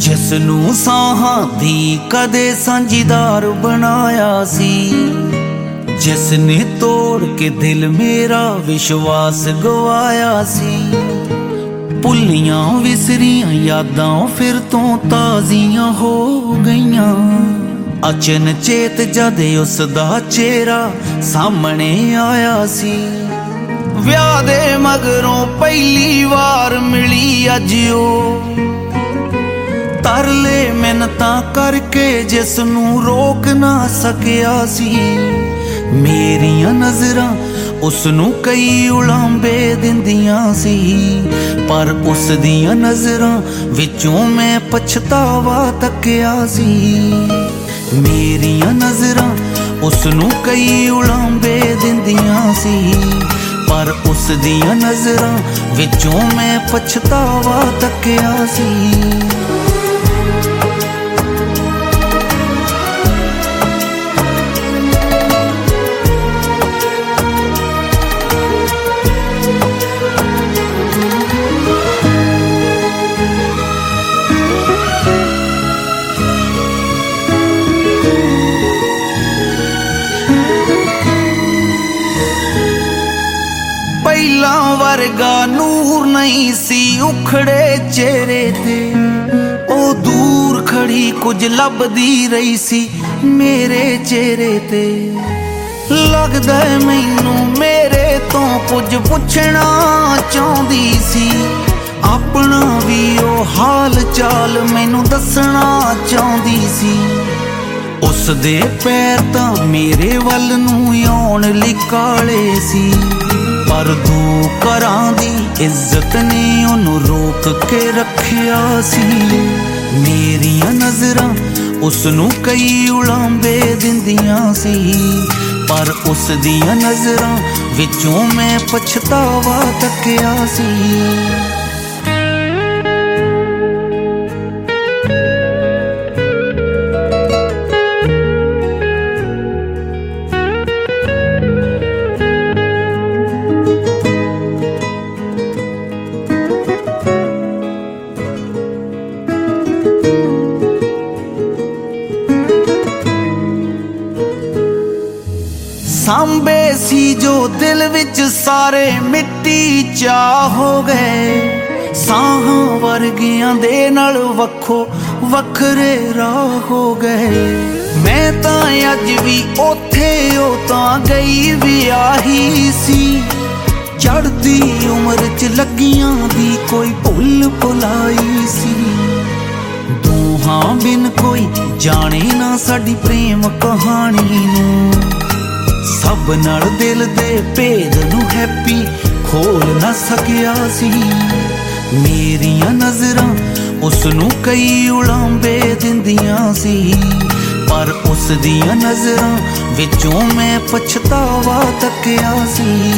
ਜਿਸਨੂੰ ਸਾਹਾਂ ਦੀ ਕਦੇ ਸਾਂਝੀਦਾਰ ਬਣਾਇਆ ਸੀ, ਜਿਸ ਨੇ ਤੋੜ ਕੇ ਦਿਲ ਮੇਰਾ ਵਿਸ਼ਵਾਸ ਗਵਾਇਆ ਸੀ। ਭੁੱਲੀਆਂ ਵਿਸਰੀਆਂ ਯਾਦਾਂ ਫਿਰ ਤੋਂ ਤਾਜ਼ੀਆਂ ਹੋ ਗਈਆਂ, ਅਚਨਚੇਤ ਜਦ ਉਸ ਦਾ ਚਿਹਰਾ ਸਾਹਮਣੇ ਆਇਆ ਸੀ। ਵਿਆਹ ਦੇ ਮਗਰੋਂ ਪਹਿਲੀ ਵਾਰ ਮਿਲੀ ਅੱਜ ਉਹ, ਤਰਲੇ ਮਿੰਨਤਾਂ ਕਰਕੇ ਜਿਸ ਨੂੰ ਰੋਕ ਨਾ ਸਕਿਆ ਸੀ। ਮੇਰੀਆਂ ਨਜ਼ਰਾਂ ਉਸ ਨੂੰ ਕਈ ਉਲਾਂਬੇ ਦਿੰਦੀਆਂ ਸੀ, ਪਰ ਉਸ ਦੀਆਂ ਨਜ਼ਰਾਂ ਵਿੱਚੋਂ ਮੈਂ ਪਛਤਾਵਾ ਤੱਕਿਆ ਸੀ। ਮੇਰੀਆਂ ਨਜ਼ਰਾਂ ਉਸ ਨੂੰ ਕਈ ਉਲਾਂਬੇ ਦਿੰਦੀਆਂ ਸੀ, ਪਰ ਉਸ ਦੀਆਂ ਨਜ਼ਰਾਂ ਵਿੱਚੋਂ ਮੈਂ ਪਛਤਾਵਾ ਤੱਕਿਆ ਸੀ। ਪਹਿਲਾਂ ਵਰਗਾ ਨੂਰ ਨਹੀਂ ਸੀ ਉਖੜੇ ਚਿਹਰੇ ਤੇ, ਉਹ ਦੂਰ ਖੜੀ ਕੁਝ ਲੱਭਦੀ ਰਹੀ ਸੀ ਮੇਰੇ ਚਿਹਰੇ ਤੇ। ਲੱਗਦਾ ਮੈਨੂੰ ਮੇਰੇ ਤੋਂ ਕੁਝ ਪੁੱਛਣਾ ਚਾਹੁੰਦੀ ਸੀ, ਆਪਣਾ ਵੀ ਉਹ ਹਾਲ ਚਾਲ ਮੈਨੂੰ ਦੱਸਣਾ ਚਾਹੁੰਦੀ ਸੀ। ਉਸ ਦੇ ਪੈਰ ਤਾਂ ਮੇਰੇ ਵੱਲ ਨੂੰ ਆਉਣ ਲਈ ਕਾਲੇ ਸੀ, ਪਰ ਦੋ ਘਰਾਂ ਦੀ ਇੱਜ਼ਤ ਨੇ ਉਹਨੂੰ ਰੋਕ ਕੇ ਰੱਖਿਆ ਸੀ। ਮੇਰੀਆਂ ਨਜ਼ਰਾਂ ਉਸ ਨੂੰ ਕਈ ਉਲਾਂਬੇ ਦਿੰਦੀਆਂ ਸੀ, ਪਰ ਉਸ ਦੀਆਂ ਨਜ਼ਰਾਂ ਵਿੱਚੋਂ ਮੈਂ ਪਛਤਾਵਾ ਤੱਕਿਆ ਸੀ। ਸਾਂਭੇ ਸੀ ਜੋ ਦਿਲ ਵਿੱਚ ਸਾਰੇ ਮਿੱਟੀ ਚਾ ਹੋ ਗਏ, ਸਾਹਾਂ ਵਰਗਿਆਂ ਦੇ ਨਾਲ ਵੱਖੋ ਵੱਖਰੇ ਰਾਹ ਹੋ ਗਏ। ਮੈਂ ਤਾਂ ਅੱਜ ਵੀ ਉੱਥੇ, ਉਹ ਤਾਂ ਗਈ ਵਿਆਹੀ ਸੀ। ਚੜ੍ਹਦੀ ਉਮਰ 'ਚ ਲੱਗੀਆਂ ਦੀ ਕੋਈ ਭੁੱਲ ਭੁਲਾਈ ਸੀ। ਦੋਹਾਂ ਬਿਨ ਕੋਈ ਜਾਣੇ ਨਾ ਸਾਡੀ ਪ੍ਰੇਮ ਕਹਾਣੀ ਨੂੰ, ਸਭ ਨਾਲ ਦਿਲ ਦੇ ਭੇਦ ਨੂੰ ਹੈਪੀ ਖੋਲ ਨਾ ਸਕਿਆ ਸੀ। ਮੇਰੀਆਂ ਨਜ਼ਰਾਂ ਉਸ ਨੂੰ ਕਈ ਉਲਾਂਬੇ ਦਿੰਦੀਆਂ ਸੀ, ਪਰ ਉਸ ਦੀਆਂ ਨਜ਼ਰਾਂ ਵਿੱਚੋਂ ਮੈਂ ਪਛਤਾਵਾ ਤੱਕਿਆ ਸੀ।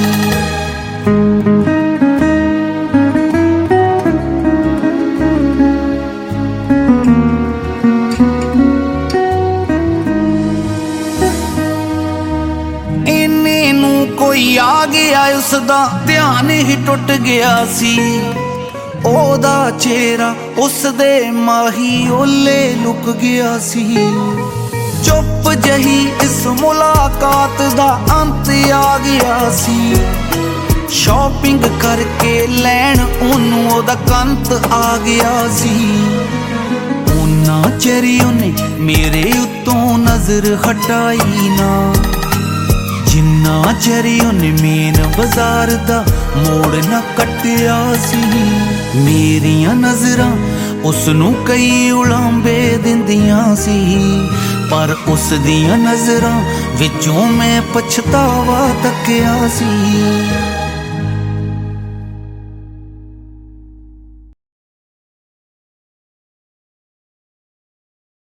ਕੋਈ ਆ ਗਿਆ ਉਸਦਾ ਧਿਆਨ ਹੀ ਟੁੱਟ ਗਿਆ ਸੀ, ਉਹਦਾ ਚਿਹਰਾ ਉਸਦੇ ਮਾਹੀ ਓਲੇ ਲੁਕ ਗਿਆ ਸੀ। ਚੁੱਪ ਜਹੀ ਇਸ ਮੁਲਾਕਾਤ ਦਾ ਅੰਤ ਆ ਗਿਆ ਸੀ, ਸ਼ਾਪਿੰਗ ਕਰਕੇ ਲੈਣ ਉਹਨੂੰ ਉਹਦਾ ਕੰਤ ਆ ਗਿਆ ਸੀ। ਉਹਨਾਂ ਚਿਰ ਉਹਨੇ ਮੇਰੇ ਉੱਤੋਂ ਨਜ਼ਰ ਹਟਾਈ ਨਾ, ਜਿੰਨਾ ਚਿਰ ਉਹਨੇ ਮੇਨ ਬਾਜ਼ਾਰ ਦਾ ਮੋੜ ਨਾ ਕੱਟਿਆ ਸੀ। ਮੇਰੀਆਂ ਨਜ਼ਰਾਂ ਉਸ ਨੂੰ ਕਈ ਉਲਾਂਬੇ ਦਿੰਦੀਆਂ ਸੀ, ਪਰ ਉਸ ਦੀਆਂ ਨਜ਼ਰਾਂ ਵਿੱਚੋਂ ਮੈਂ ਪਛਤਾਵਾ ਤੱਕਿਆ ਸੀ।